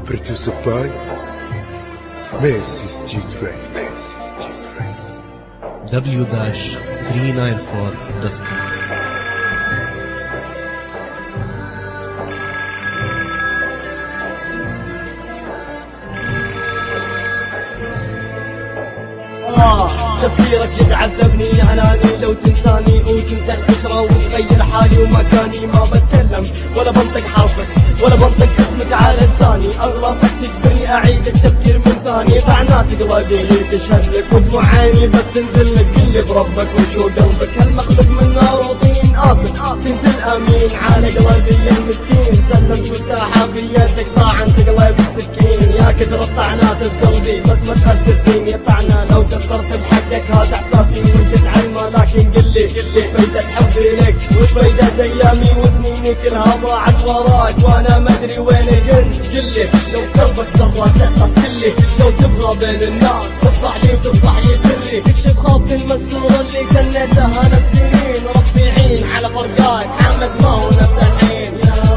Produced by Messi Street Rate. w-394.com. تفكيرك يتعذبني عناني لو تنساني وتنسى الفكرة وتغير حالي ومكاني. ما بتكلم ولا بنطق حرفك ولا بنطق اسمك على لساني. اغلطك تجبرني اعيد التفكير من ثاني. طعنات قلبي هي تشهد لك ودموع عيني بس تنزل لك. اللي بربك وشو قلبك هالمخلوق من نار وطين. اسف كنت الامين على قلبي المسكين. سلمت مفتاحها في يدك طعنت قلبي سكين. يا كثر الطعنات بقلبي بس ما تأثر فيني. طعنة لو قصرت بحقك هذا احساسي وانت تعلمه. لكن قل لي وش فايدة حبي لك وش فايدة ايامي وسنيني كلها ضاعت وراك وانا ما ادري وين كنت. قل لي لو في قلبك ذرة تحسس كلي. لو تبغى بين الناس تفضح لي وتفضح لي سري. تكشف خاص المسرور اللي كنيتها انا بسنين. ربي يعين على فرقاك حمد ما هو نفس الحين.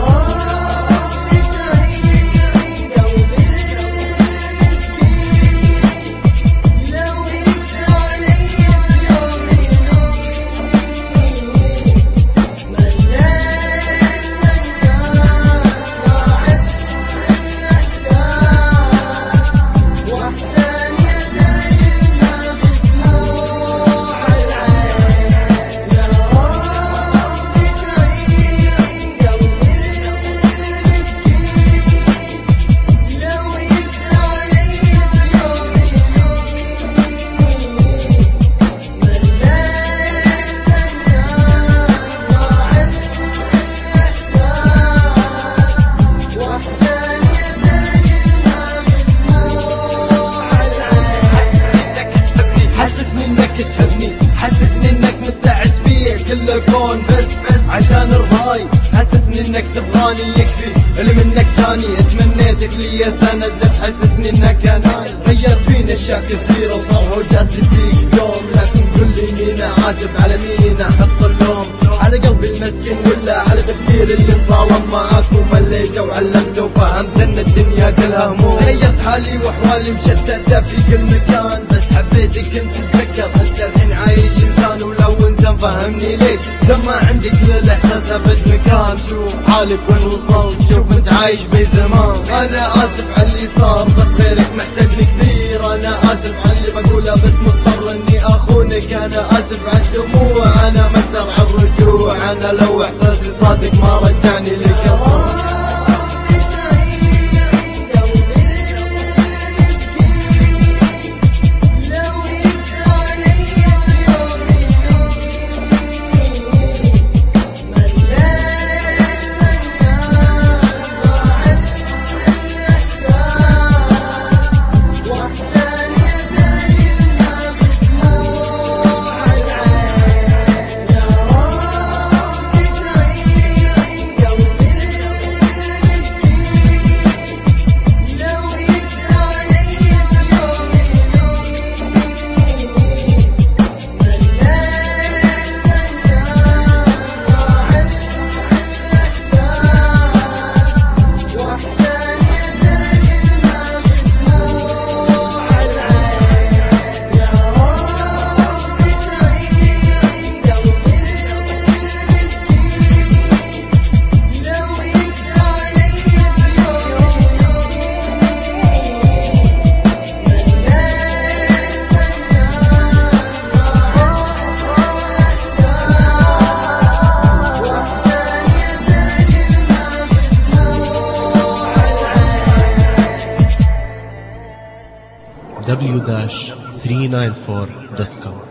حسسني انك مستعد بيه كل الكون بس عشان ارضاي. حسسني انك تبغاني يكفي اللي منك تاني. اتمنيتك لي سند لا تحسسني انك اناني. غير فيني اشياء كثيره وصار هو جاسد فيك يوم. لكن قل لي مين عاتب على مين احط اللوم. على قلبي المسكين ولا على تفكير اللي انظلم معاك ومليته وعلمته وفهمت ان الدنيا كلها هموم. غيرت حالي واحوالي مشتته في كل مكان بس حبيتك كنت اتذكر انت الحين عايش انسان. ولو انسان فهمني ليش لما عندك كل الاحساس ابد مكان. شوف حالك وين وصلت شوف انت عايش بي زمان. انا اسف على اللي صار بس غيرك محتاجني كثير. انا اسف على اللي بقوله بس مضطر اني اخونك. انا اسف على الدموع انا ما اقدر على الرجوع. انا لو احساسي صادق ما رجعني لك اصلا. w-394.com.